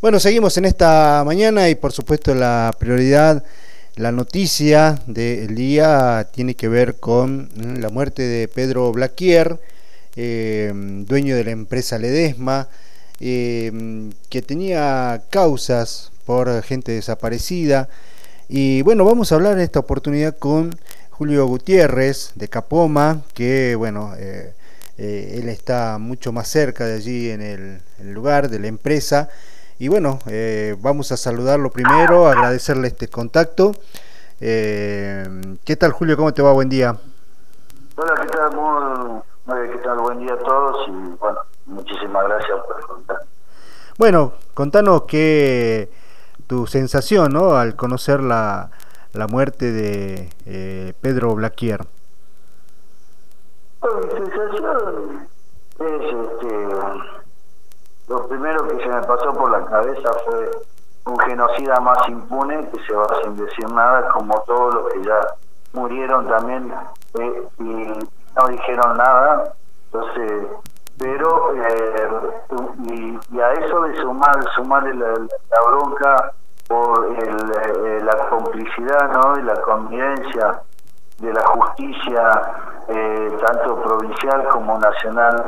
Bueno, seguimos en esta mañana y por supuesto la prioridad, la noticia del día tiene que ver con la muerte de Pedro Blaquier, dueño de la empresa Ledesma, que tenía causas por gente desaparecida. Y bueno, vamos a hablar en esta oportunidad con Julio Gutiérrez de Capoma, que bueno, él está mucho más cerca de allí en el lugar de la empresa. Y bueno, vamos a saludarlo primero, agradecerle este contacto. ¿Qué tal, Julio? ¿Cómo te va? Buen día. Hola, ¿qué tal? ¿Qué tal? Buen día a todos y bueno, muchísimas gracias por el contacto. Bueno, contanos tu sensación, ¿no?, al conocer la muerte de Pedro Blaquier. Bueno, mi sensación es lo primero que se me pasó por la cabeza fue un genocida más impune que se va sin decir nada, como todos los que ya murieron también y no dijeron nada. Entonces, pero y a eso de sumarle la bronca por la complicidad, ¿no?, y la connivencia de la justicia, tanto provincial como nacional,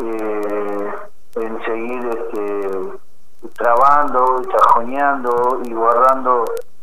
en seguir trabando, cajoneando y guardando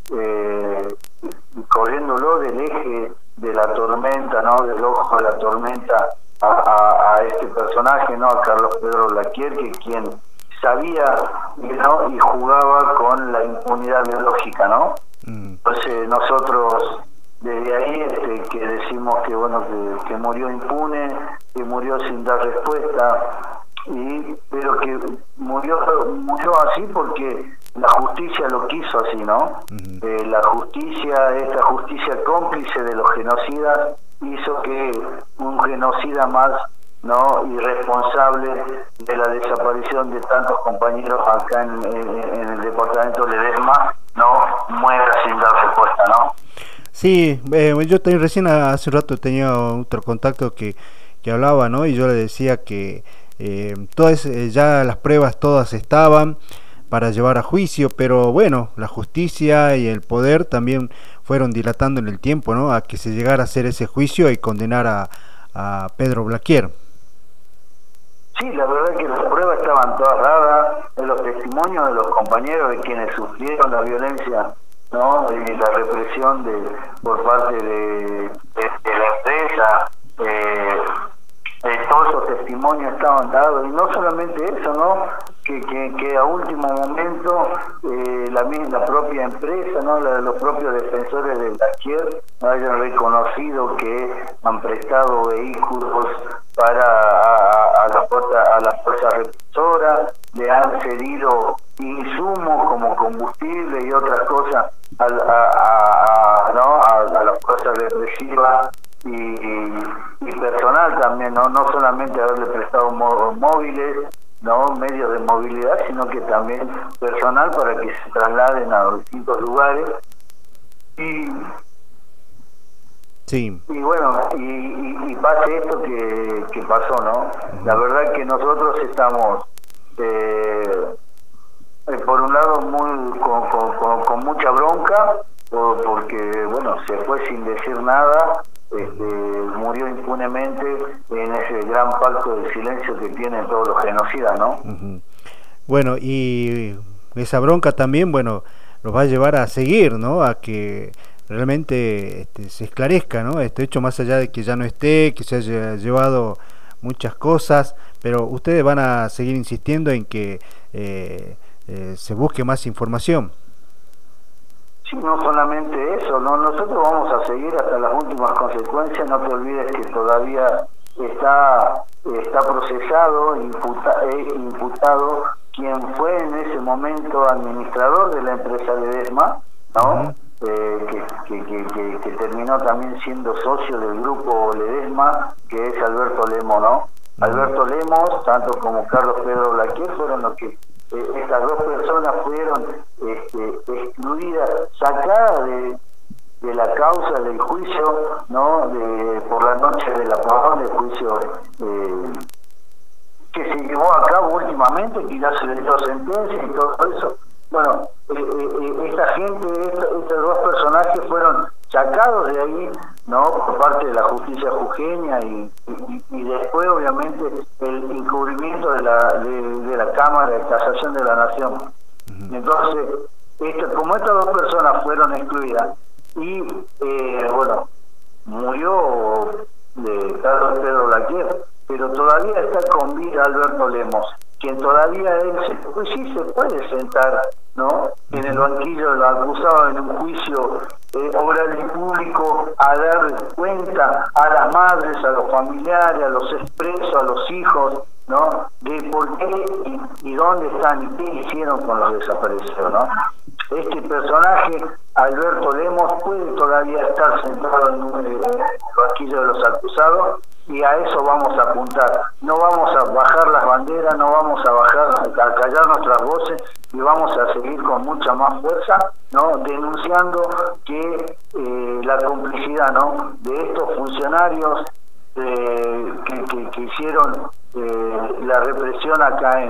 y corriéndolo del eje de la tormenta, ¿no?, del ojo de la tormenta a este personaje, ¿no?, a Carlos Pedro Blaquier, que quien sabía, ¿no?, y jugaba con la impunidad biológica, ¿no? Entonces nosotros desde ahí que decimos que bueno, que murió impune, que murió sin dar respuesta, pero que murió así porque la justicia lo quiso así, ¿no? La justicia, esta justicia cómplice de los genocidas, hizo que un genocida más, ¿no?, irresponsable de la desaparición de tantos compañeros acá en el departamento de Ledesma, no muera sin dar respuesta, ¿no? Sí, yo también recién hace un rato tenía otro contacto que hablaba, ¿no?, y yo le decía que todas ya las pruebas todas estaban para llevar a juicio, pero bueno, la justicia y el poder también fueron dilatando en el tiempo, ¿no?, a que se llegara a hacer ese juicio y condenar a Pedro Blaquier. Sí, la verdad es que las pruebas estaban todas dadas, en los testimonios de los compañeros de quienes sufrieron la violencia, ¿no?, y la represión por parte de la empresa. Todos esos testimonios estaban dados, y no solamente eso, ¿no?, que a último momento la propia empresa, ¿no?, los propios defensores de Blaquier no hayan reconocido que han prestado vehículos para a la fuerza represora, le han cedido insumos como combustible y otras cosas a la fuerza represiva, y personal también, no solamente haberle prestado móviles, no medios de movilidad, sino que también personal para que se trasladen a los distintos lugares. Sí. Y bueno, y pase esto que pasó, ¿no? La verdad que nosotros estamos por un lado con mucha bronca, porque bueno, se fue sin decir nada, murió impunemente en ese gran pacto de silencio que tienen todos los genocidas, ¿no? Bueno, y esa bronca también, bueno, los va a llevar a seguir, ¿no?, a que realmente se esclarezca, ¿no?, este hecho, más allá de que ya no esté, que se haya llevado muchas cosas, pero ustedes van a seguir insistiendo en que se busque más información. Sí, no solamente eso, ¿no? Nosotros vamos a seguir hasta las últimas consecuencias. No te olvides que todavía está procesado, imputado quien fue en ese momento administrador de la empresa Ledesma, ¿no? Que terminó también siendo socio del grupo Ledesma, que es Alberto Lemos, ¿no? Alberto Lemos, tanto como Carlos Pedro Blaquier, fueron los que estas dos personas fueron excluidas, sacadas de la causa del juicio, ¿no?, por la noche del apagón, del juicio que se llevó a cabo últimamente, que ya se le dio sentencia y todo eso. Bueno, esta gente, estos dos personajes fueron sacados de ahí, ¿no? Por parte de la justicia jujeña y después, obviamente, el encubrimiento de la Cámara de Casación de la Nación. Entonces, como estas dos personas fueron excluidas y, bueno, murió de Carlos Pedro Blaquier, pero todavía está con vida Alberto Lemos, quien todavía pues sí se puede sentar, ¿no?, en el banquillo de los acusados en un juicio oral y público, a dar cuenta a las madres, a los familiares, a los expresos, a los hijos, ¿no?, de por qué y dónde están y qué hicieron con los desaparecidos, ¿no? Este personaje, Alberto Lemos, puede todavía estar sentado en el banquillo de los acusados, y a eso vamos a apuntar. No vamos a bajar las banderas, no vamos a callar nuestras voces, y vamos a seguir con mucha más fuerza, ¿no?, denunciando que la complicidad, ¿no?, de estos funcionarios que hicieron la represión acá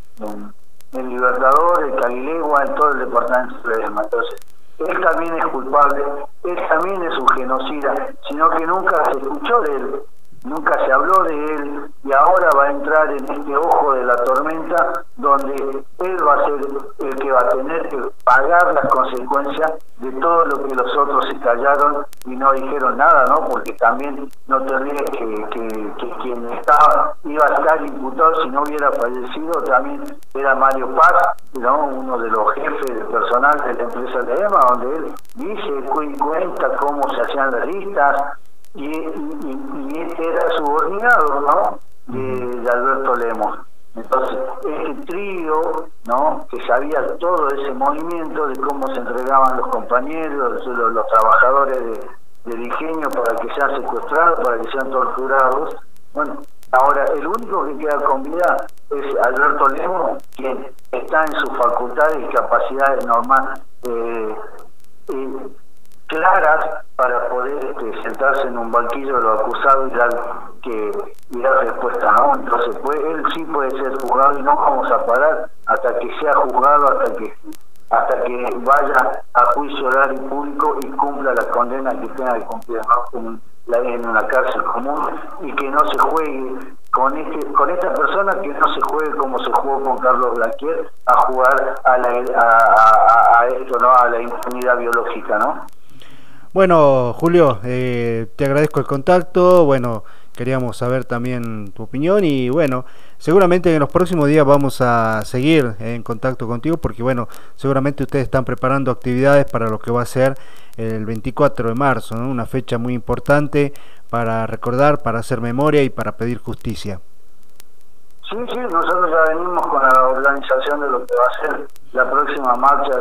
en Libertador, en Calilegua, en todo el departamento de Ledesma. Entonces, él también es culpable, él también es un genocida, sino que nunca se escuchó de él, nunca se habló de él, y ahora va a entrar en este ojo de la tormenta, donde él va a ser el que va a tener que pagar las consecuencias de todo lo que los otros se callaron y no dijeron nada, ¿no? Porque también no te olvides que quien iba a estar imputado, si no hubiera fallecido, también era Mario Paz, ¿no?, uno de los jefes del personal de la empresa de EMA, donde él dice, cuenta cómo se hacían las listas, y este era subordinado, ¿no?, de Alberto Lemos. Entonces, este trío, ¿no?, que sabía todo ese movimiento de cómo se entregaban los compañeros, los trabajadores del ingenio para que sean secuestrados, para que sean torturados. Bueno, ahora el único que queda con vida es Alberto Lemos, quien está en sus facultades y capacidades normales claras para poder sentarse en un banquillo de los acusados y dar respuesta, ¿no? Entonces, él sí puede ser juzgado, y no vamos a parar hasta que sea juzgado, hasta que vaya a juicio oral y público y cumpla la condena que tenga que cumplir, ¿no?, en una cárcel común, y que no se juegue con esta persona, que no se juegue como se jugó con Carlos Blaquier, a jugar a esto, ¿no?, a la impunidad biológica, ¿no? Bueno, Julio, te agradezco el contacto. Bueno, queríamos saber también tu opinión, y bueno, seguramente en los próximos días vamos a seguir en contacto contigo, porque bueno, seguramente ustedes están preparando actividades para lo que va a ser el 24 de marzo, ¿no?, una fecha muy importante para recordar, para hacer memoria y para pedir justicia. Sí, nosotros ya venimos con la organización de lo que va a ser la próxima marcha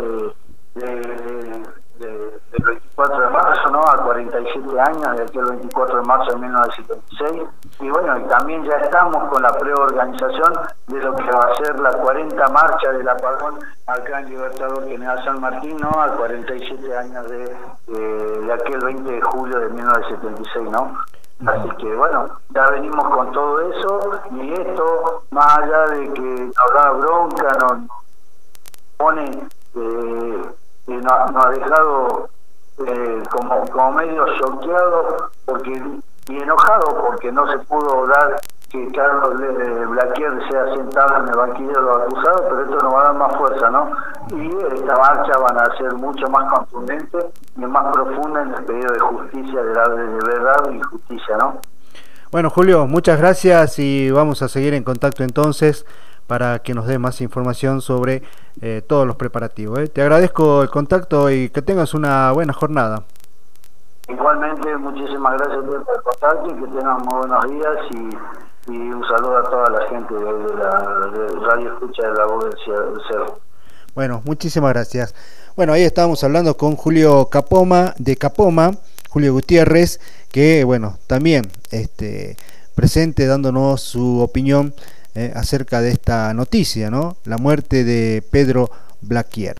del 24 de marzo, ¿no?, a 47 años de aquel 24 de marzo de 1976, y bueno, y también ya estamos con la preorganización de lo que va a ser la 40 marcha del apagón acá en Libertador General San Martín, ¿no?, a 47 años de aquel 20 de julio de 1976, ¿no? Así que bueno, ya venimos con todo eso, y esto, más allá de que nos da bronca, nos pone nos ha dejado como medio choqueado y enojado, porque no se pudo dar que Carlos Blaquier sea sentado en el banquillo de los acusados, pero esto nos va a dar más fuerza, ¿no? Y esta marcha van a ser mucho más contundente y más profunda en el pedido de justicia, de verdad y justicia, ¿no? Bueno, Julio, muchas gracias, y vamos a seguir en contacto entonces para que nos dé más información sobre todos los preparativos. Te agradezco el contacto y que tengas una buena jornada. Igualmente, muchísimas gracias por el contacto, y que tengan muy buenos días, y un saludo a toda la gente de Radio Escucha de la Voz del Cerro. Bueno, muchísimas gracias. Bueno, ahí estábamos hablando con Julio Capoma, de Capoma, Julio Gutiérrez, que bueno, también presente dándonos su opinión acerca de esta noticia, ¿no?, la muerte de Pedro Blaquier.